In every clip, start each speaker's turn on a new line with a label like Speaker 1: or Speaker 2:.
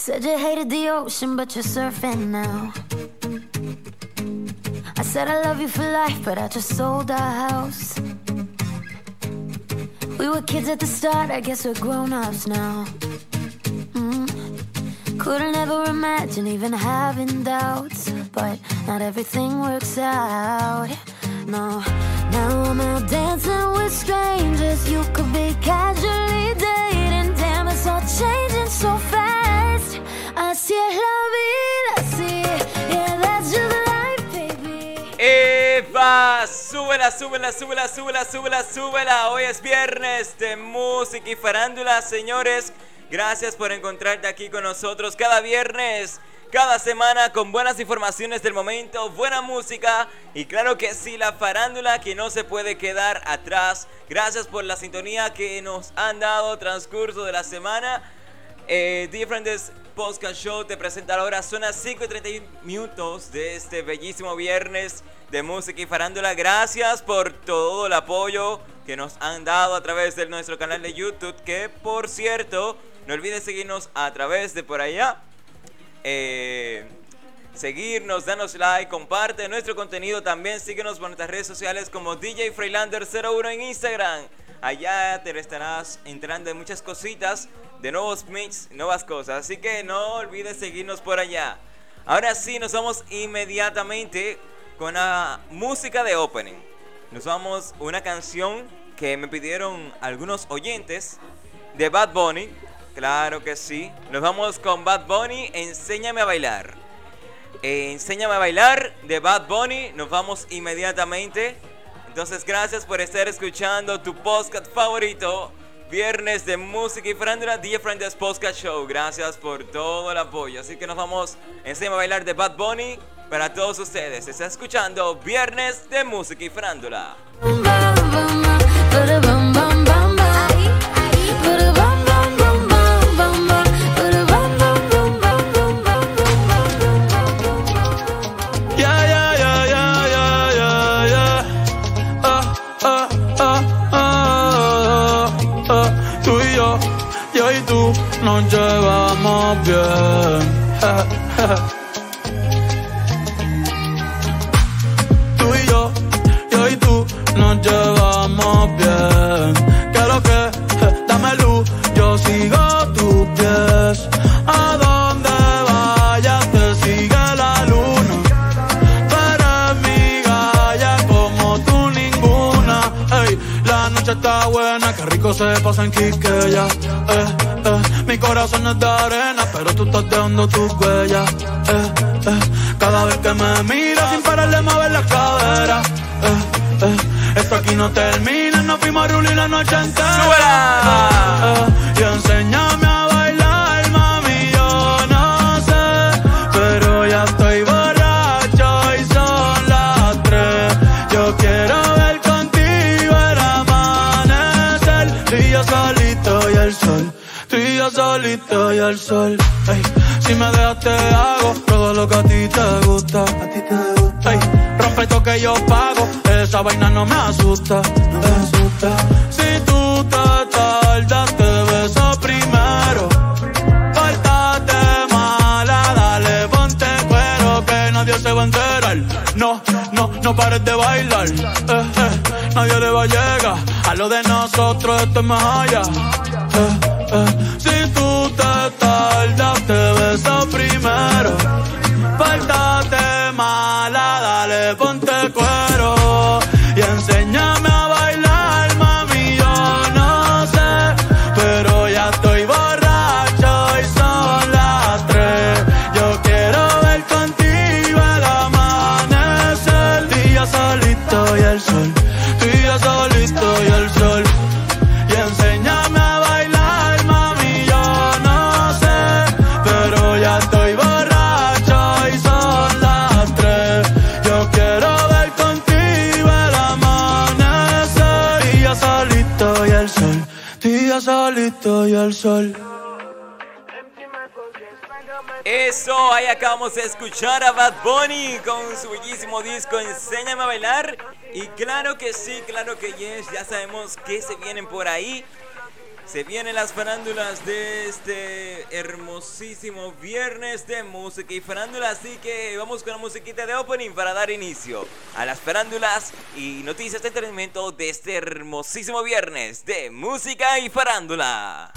Speaker 1: Said you hated the ocean, but you're surfing now. I said I love you for life, but I just sold our house. We were kids at the start, I guess we're grown-ups now. Couldn't ever imagine even having doubts, but not everything works out. No, now I'm out dancing with strangers. You could be casually dating. Damn, it's all changing so fast. Así es la vida, así, yeah, that's just life, baby.
Speaker 2: Eva, súbela, súbela, súbela, súbela, súbela, súbela. Hoy es viernes de música y farándula, señores. Gracias por encontrarte aquí con nosotros cada viernes, cada semana, con buenas informaciones del momento, buena música y claro que sí, la farándula que no se puede quedar atrás. Gracias por la sintonía que nos han dado transcurso de la semana. Different Podcast Show te presenta ahora, son las 5:31 de este bellísimo viernes de música y farándula. Gracias por todo el apoyo que nos han dado a través de nuestro canal de YouTube, que por cierto, no olvides seguirnos a través de por allá. Seguirnos, danos like, comparte nuestro contenido. También síguenos por nuestras redes sociales como DJ Freilander01 en Instagram. Allá te estarás enterando de muchas cositas, de nuevos mix, nuevas cosas. Así que no olvides seguirnos por allá. Ahora sí, nos vamos inmediatamente con la música de opening. Nos vamos una canción que me pidieron algunos oyentes de Bad Bunny. Claro que sí. Nos vamos con Bad Bunny, Enséñame a bailar. Enséñame a bailar de Bad Bunny. Nos vamos inmediatamente. Entonces, gracias por estar escuchando tu podcast favorito. Viernes de música y farándula, Different Podcast Show. Gracias por todo el apoyo. Así que nos vamos, Enséñame a bailar de Bad Bunny para todos ustedes. Está escuchando Viernes de música y farándula.
Speaker 3: Nos llevamos bien. Tú y yo y tú nos llevamos bien. ¿Qué es lo que? Dame luz, yo sigo tus pies. A donde vayas te sigue la luna. Tú eres mi galla como tú ninguna. Ey, la noche está buena, qué rico se pasa en Quisqueya. Mi corazón es de arena, pero tú estás dejando tus huellas. Cada vez que me miras sin pararle mover la cadera. Esto aquí no termina, nos fuimos a rulir la noche entera. Y enséñame a bailar, mami, yo no sé, pero ya estoy borracho y son las 3. Yo quiero ver contigo el amanecer, tú y yo solito y el sol. Tú y yo solito y el sol. Ey, si me dejas te hago todo lo que a ti te gusta. A ti te gusta. Ey, rompe esto que yo pago. Esa vaina no me asusta. No me asusta. Si tú te tardas, te beso primero. Pórtate mala, dale, ponte cuero, que nadie se va a enterar. No pares de bailar. Nadie le va a llegar a lo de nosotros, esto es más allá. Si tú te tardas, te beso primero. Pórtate mala, dale, ponte cuero y enséñame a bailar, mami, yo no sé, pero ya estoy borracho y son las 3. Yo quiero ver contigo el amanecer. Tú y yo solito y el sol. Tú y yo solito y el sol. Y enséñame a bailar, mami, yo no sé, pero ya estoy borracho y son las 3. Yo quiero ver contigo el amanecer. Tú y yo solito y el sol. Tú y yo solito y el sol.
Speaker 2: Eso, ahí acabamos de escuchar a Bad Bunny con su bellísimo disco Enséñame a bailar. Y claro que sí, claro que yes, ya sabemos que se vienen por ahí. Se vienen las farándulas de este hermosísimo viernes de música y farándula, así que vamos con la musiquita de opening para dar inicio a las farándulas y noticias de entretenimiento de este hermosísimo viernes de música y farándula.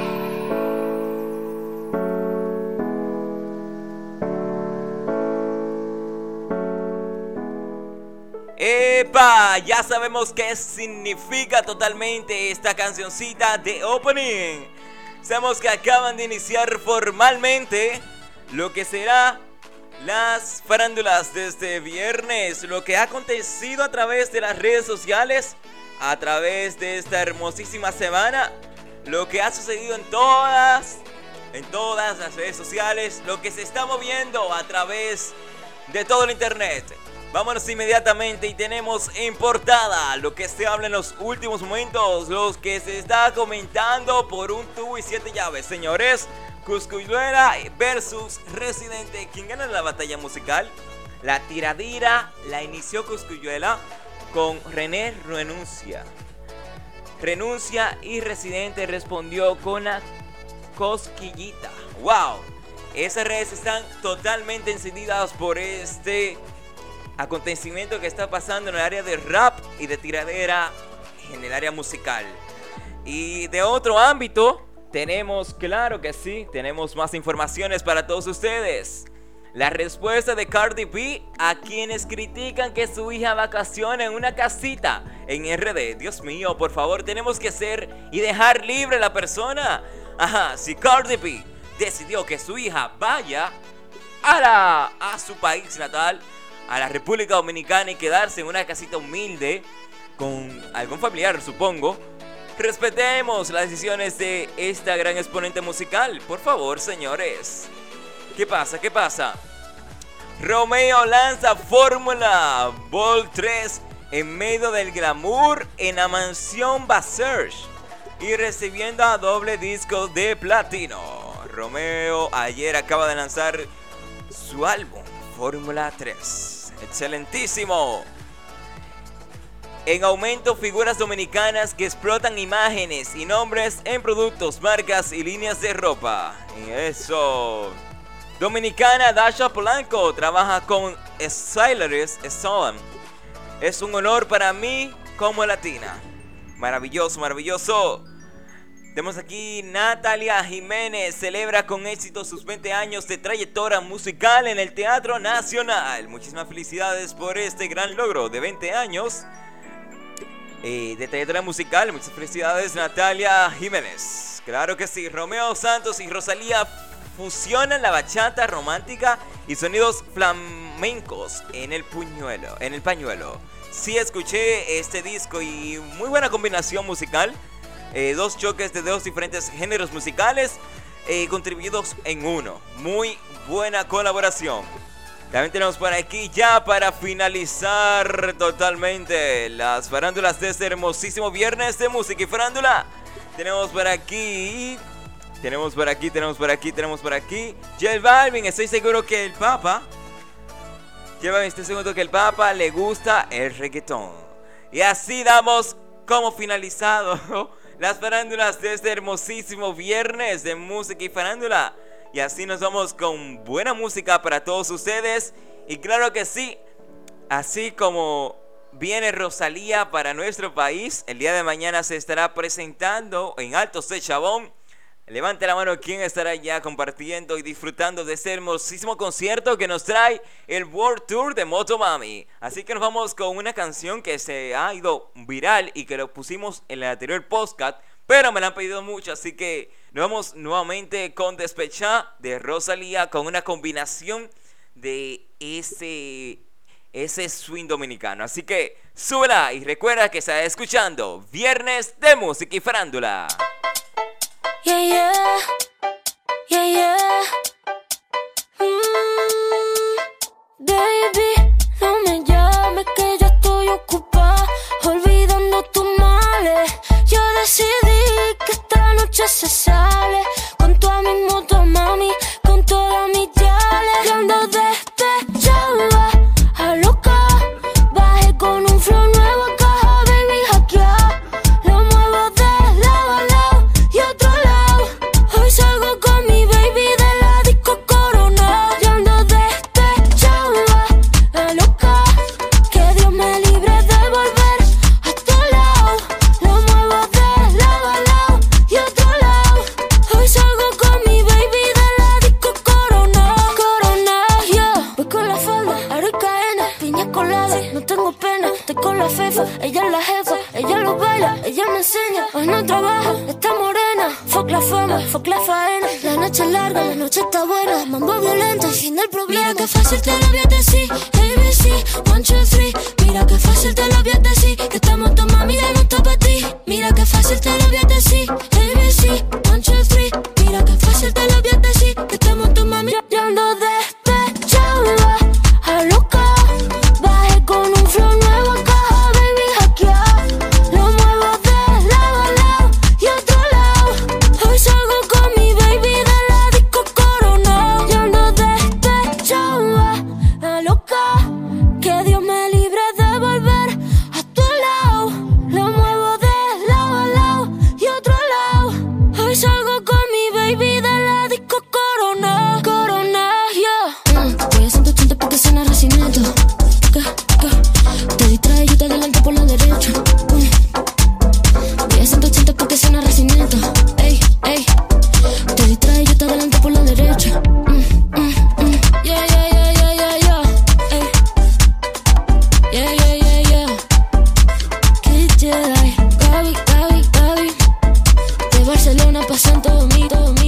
Speaker 2: ¡Epa! Ya sabemos qué significa totalmente esta cancioncita de opening. Sabemos que acaban de iniciar formalmente lo que será las farándulas de este viernes. Lo que ha acontecido a través de las redes sociales, a través de esta hermosísima semana. Lo que ha sucedido en todas las redes sociales. Lo que se está moviendo a través de todo el internet. Vámonos inmediatamente y tenemos en portada lo que se habla en los últimos momentos, los que se está comentando por un tubo y 7 llaves, señores. Cosculluela versus Residente. ¿Quién gana la batalla musical? La tiradera la inició Cosculluela con René Renuncia y Residente respondió con la cosquillita. ¡Wow! Esas redes están totalmente encendidas por este acontecimiento que está pasando en el área de rap y de tiradera en el área musical. Y de otro ámbito tenemos, claro que sí, tenemos más informaciones para todos ustedes. La respuesta de Cardi B a quienes critican que su hija vacaciona en una casita en RD. Dios mío, por favor, tenemos que ser y dejar libre a la persona. Ajá, si Cardi B decidió que su hija vaya a su país natal, a la República Dominicana, y quedarse en una casita humilde con algún familiar, supongo, respetemos las decisiones de esta gran exponente musical, por favor, señores. ¿Qué pasa? Romeo lanza Fórmula Vol 3 en medio del glamour en la mansión Baserge y recibiendo a doble disco de platino. Romeo ayer acaba de lanzar su álbum Fórmula 3. Excelentísimo. En aumento, figuras dominicanas que explotan imágenes y nombres en productos, marcas y líneas de ropa. Y eso. Dominicana Dasha Polanco trabaja con Stylerist Storm. Es un honor para mí como latina. Maravilloso. Tenemos aquí Natalia Jiménez celebra con éxito sus 20 años de trayectoria musical en el Teatro Nacional. Muchísimas felicidades por este gran logro de 20 años de trayectoria musical. Muchas felicidades, Natalia Jiménez. Claro que sí. Romeo Santos y Rosalía fusionan la bachata romántica y sonidos flamencos en el pañuelo. Sí, escuché este disco y muy buena combinación musical. Dos choques de dos diferentes géneros musicales contribuidos en uno. Muy buena colaboración. También tenemos por aquí, ya para finalizar totalmente las farándulas de este hermosísimo viernes de música y farándula. Tenemos por aquí J Balvin. Estoy seguro que el Papa le gusta el reggaetón. Y así damos como finalizado las farándulas de este hermosísimo viernes de música y farándula. Y así nos vamos con buena música para todos ustedes. Y claro que sí, así como viene Rosalía para nuestro país, el día de mañana se estará presentando en Altos de Chabón. Levante la mano quien estará ya compartiendo y disfrutando de este hermosísimo concierto que nos trae el World Tour de Motomami. Así que nos vamos con una canción que se ha ido viral y que lo pusimos en el anterior podcast, pero me la han pedido mucho, así que nos vamos nuevamente con Despechá de Rosalía con una combinación de ese swing dominicano. Así que súbela y recuerda que está escuchando Viernes de Música y Farándula.
Speaker 1: Yeah. Baby, no me llames que yo estoy ocupada, olvidando tus males. Yo decidí que esta noche se sale con toda mi moto, mami, con todas mis yales. Yo ando despechada, a loca, bajé con un flow nuevo, caja, baby, hackeado. Lo muevo de lado a lado buena. La noche es larga, la noche está buena. Mambo violento, el fin del problema. Mira que fácil te lo voy a decir. ABC, 1, 2, 3. Mira que fácil te lo voy a decir. Que estamos tu mami, ya no está para ti. Mira que fácil te lo voy a decir. ABC, 1, 2, 3. Mira que fácil te lo voy a decir. Que estamos tu mami, ya ando despechada. A loca, bajé con un flow nuevo acá, baby, hackeado. Lo muevo de lado a lado y otro lado. Hoy salgo con mi baby de la disco Corona. Yo ando despechada, a loca. Que Dios me libre de volver a tu lado. Lo muevo de lado a lado y otro lado. Hoy salgo con mi baby de la disco Corona. Corona, yeah. Voy a 180 porque suena Racinato. Te distrae, yo te adelanto por la derecha. Voy a 180 porque suena Racinato. Ey, ey. Te distrae, yo te adelanto por la derecha. Yeah, yeah, yeah, yeah, yeah, yeah. Ey. Yeah, yeah, yeah, yeah. Kid Jedi. Gaby, Gaby, Gaby. De Barcelona pa' Santo Domingo.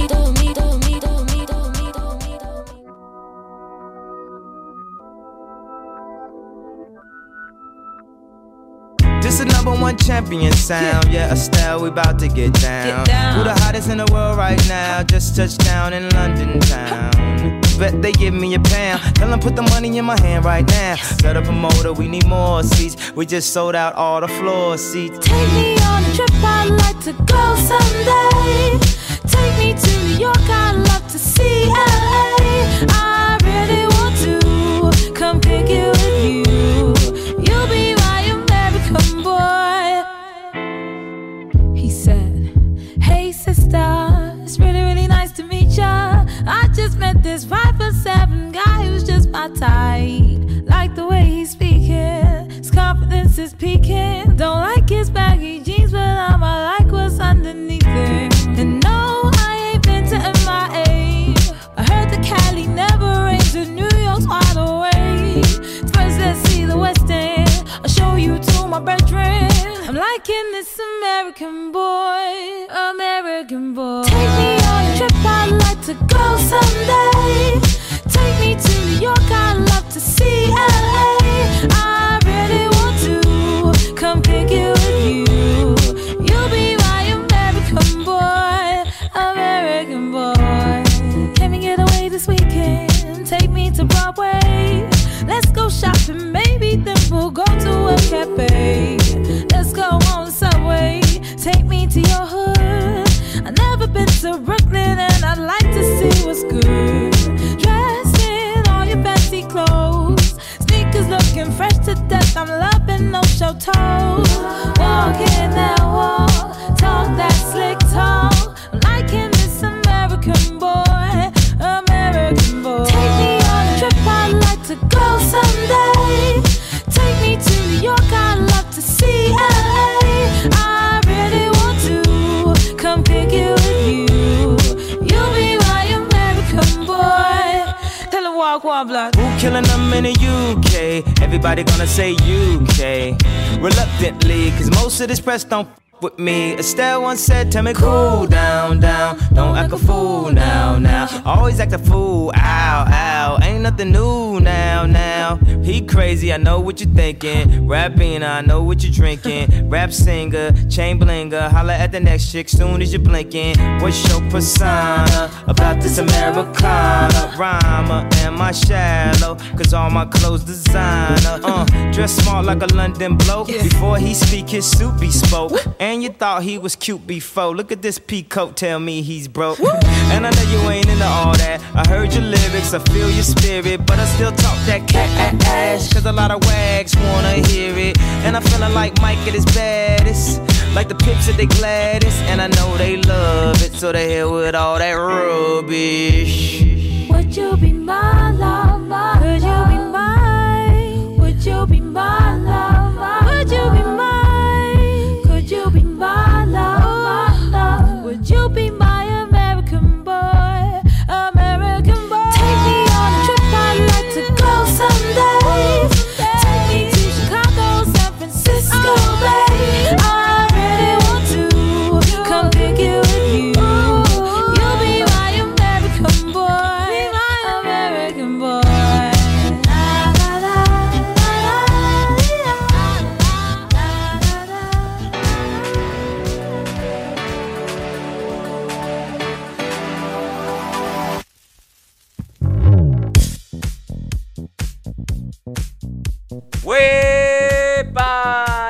Speaker 4: This is #1 champion sound. Yeah, Estelle, we about to get down. Who the hottest in the world right now? Just touched down in London town. Bet they give me a pound. Tell them put the money in my hand right now. Set up a motor, we need more seats. We just sold out all the floor seats.
Speaker 1: Take me on a trip, I'd like to go someday. Take me to New York, I'd love to see LA. I really want to come pick it with you. You'll be my American boy. He said, hey sister, it's really, really nice to meet ya. I just met this 5'7" guy who's just my type. Like the way he's speaking, his confidence is peaking. Don't like his baggy jeans, but I'ma like what's underneath it. And no, I ain't been to MIA. I heard that Cali never rains and New York's wide awake. First let's see the West End, I'll show you to my bedroom. I'm liking this American boy, American boy. Take me on a trip, I'd like to go someday. Take me to New York, I'd love to see LA. I really want to come pick it with you. You'll be my American boy, American boy. Can we get away this weekend? Take me to Broadway. Let's go shopping, maybe then we'll go to a cafe. Let's go on the subway, take me to your hood. I've never been to Brooklyn and I'd like to see what's good. Dressed in all your fancy clothes, sneakers looking fresh to death. I'm loving no show toes. Walking that walk, talk that slick talk. I'm liking this American boy, American boy. Take me on a trip, I'd like to go someday. Take me to New York, I'd love to see LA. I really want to come pick it with you. You'll be my American boy. Tell him walk one block.
Speaker 4: Who killing them in the UK? Everybody gonna say UK. Reluctantly, cause most of this press don't with me. Estelle once said, tell me cool down, down. Don't act a fool now, now. Always act a fool, ow, ow. Ain't nothing new now, now. He crazy, I know what you're thinking. Rapping, I know what you're drinking. Rap singer, chain blinger. Holla at the next chick soon as you're blinking. What's your persona about this Americana? Rhymer, am I shallow? Cause all my clothes designer. Dress smart like a London bloke. Before he speak, his suit be spoke. And you thought he was cute before. Look at this peacoat, tell me he's broke. And I know you ain't into all that. I heard your lyrics, I feel your spirit, but I still talk that cat ass. Cause a lot of wags wanna hear it. And I'm feeling like Mike at his baddest. Like the Pips at they gladdest. And I know they love it, so they here with all that rubbish.
Speaker 1: Would you be my lover? Could you be mine? Would you be my lover? Would you be mine? Could you be my lover? Would you be my American boy? American boy. Take me on a trip, I'd like to go someday. Take me to Chicago, San Francisco, babe. I really want to come pick it with you. You'll be my
Speaker 2: ¡Huepa!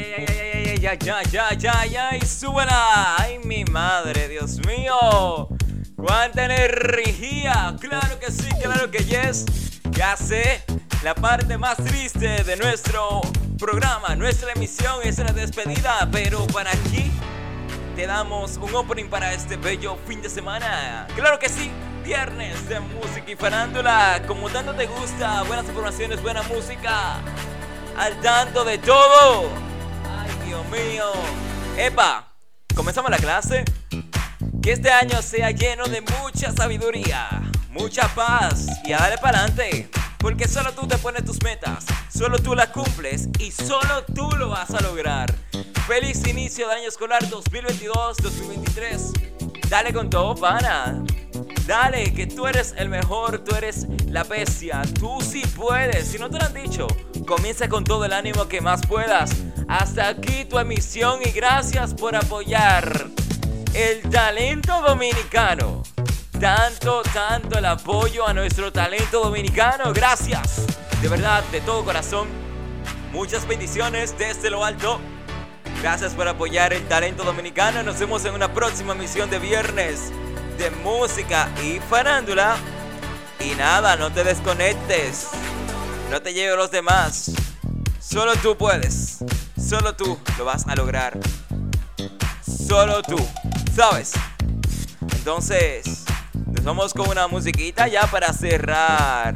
Speaker 2: ¡Ya! ¡Y súbela! ¡Ay, mi madre, Dios mío! ¡Cuánta energía! ¡Claro que sí, claro que yes! Ya sé, la parte más triste de nuestro programa, nuestra emisión es la despedida, pero para aquí te damos un opening para este bello fin de semana. ¡Claro que sí! Viernes de música y farándula, como tanto te gusta, buenas informaciones, buena música, al tanto de todo. Ay, Dios mío. Epa, comenzamos la clase. Que este año sea lleno de mucha sabiduría, mucha paz y a darle para adelante. Porque solo tú te pones tus metas, solo tú las cumples y solo tú lo vas a lograr. Feliz inicio de año escolar 2022-2023. Dale con todo, pana. Dale, que tú eres el mejor, tú eres la bestia, tú sí puedes. Si no te lo han dicho, comienza con todo el ánimo que más puedas. Hasta aquí tu emisión y gracias por apoyar el talento dominicano. Tanto el apoyo a nuestro talento dominicano. Gracias, de verdad, de todo corazón. Muchas bendiciones desde lo alto. Gracias por apoyar el talento dominicano. Nos vemos en una próxima emisión de viernes de música y farándula. Y nada, no te desconectes, no te lleves a los demás. Solo tú puedes, solo tú lo vas a lograr. Solo tú, ¿sabes? Entonces, nos vamos con una musiquita ya para cerrar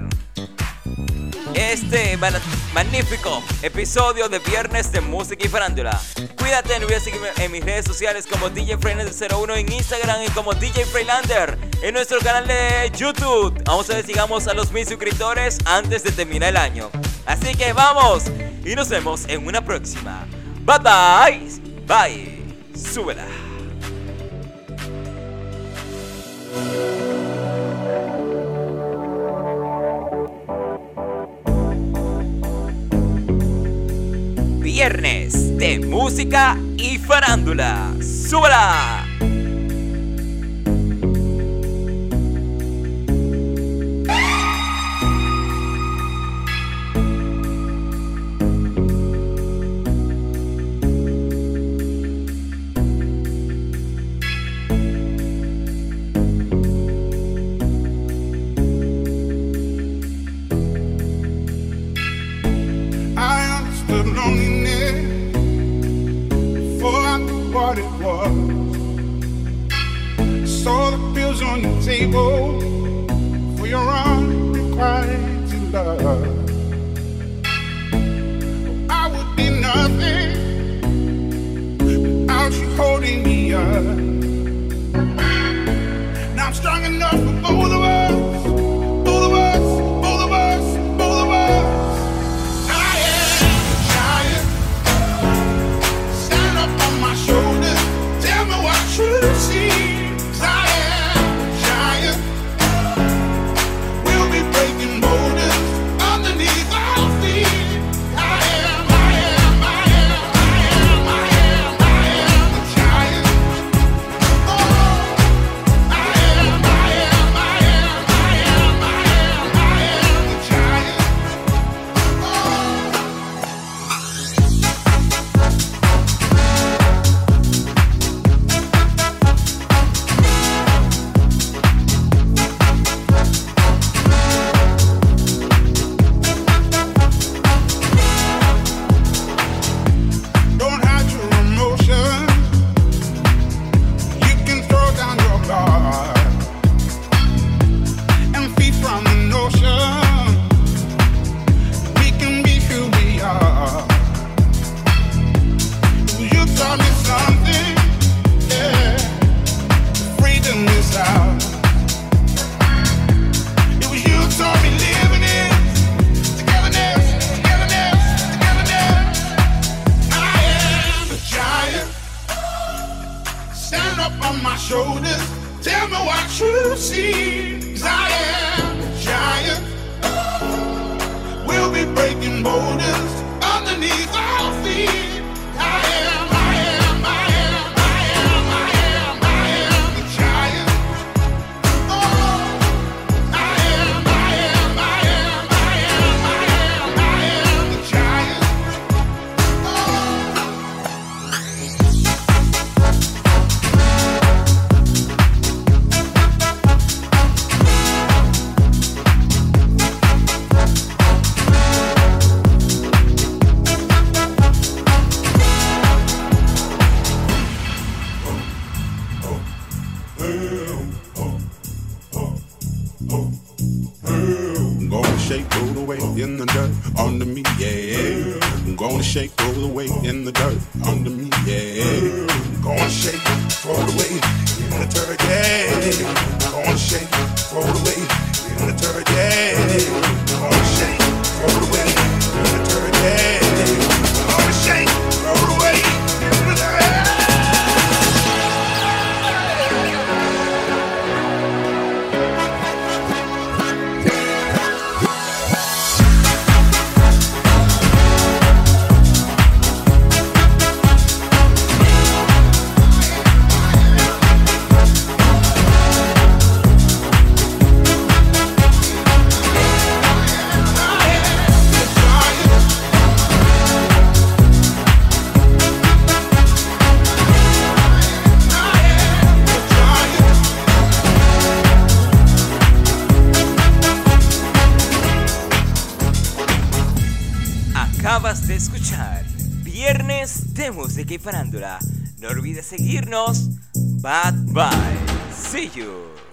Speaker 2: este magnífico episodio de Viernes de Música y Farándula. Cuídate, no olvides seguirme en mis redes sociales como DJ Freylander01 en Instagram y como DJ Freylander en nuestro canal de YouTube. Vamos a ver si llegamos a los 1000 suscriptores antes de terminar el año. Así que vamos y nos vemos en una próxima. Bye bye. Bye. Súbela. Viernes de música y farándula. ¡Súbela!
Speaker 5: What it was. Saw the bills on your table for your unrequited love. I would be nothing without you holding me up. Now I'm strong enough for both of us. Both of us, both of us, both of us. I am a giant. Stand up on my shoulders. Tell me what you see. 'Cause I am a giant. We'll be breaking boulders underneath our feet. I am a giant. Oh, I am a giant. Don't hide your emotion. You can throw down your guard and feed from the notion. We can be who we are. You taught me something, yeah. Freedom is out. It was you who taught me living it. Togetherness, togetherness, togetherness. I am a giant. Stand up on my shoulders. Tell me what you see. 'Cause I am a giant. We'll be breaking boulders underneath our feet. I am a giant. Oh, I am a giant. I'm gonna shake, roll away in the dirt under me, yeah. I'm gonna shake, roll away in the dirt under me, yeah. I'm gonna shake, roll away in the dirt, yeah. I'm gonna shake, roll away in the dirt, yeah. I'm gonna shake, roll away in the dirt, yeah. I'm gonna shake, roll away in the dirt.
Speaker 2: Acabas de escuchar Viernes de Música y Farándula. No olvides seguirnos. Bye bye. See you.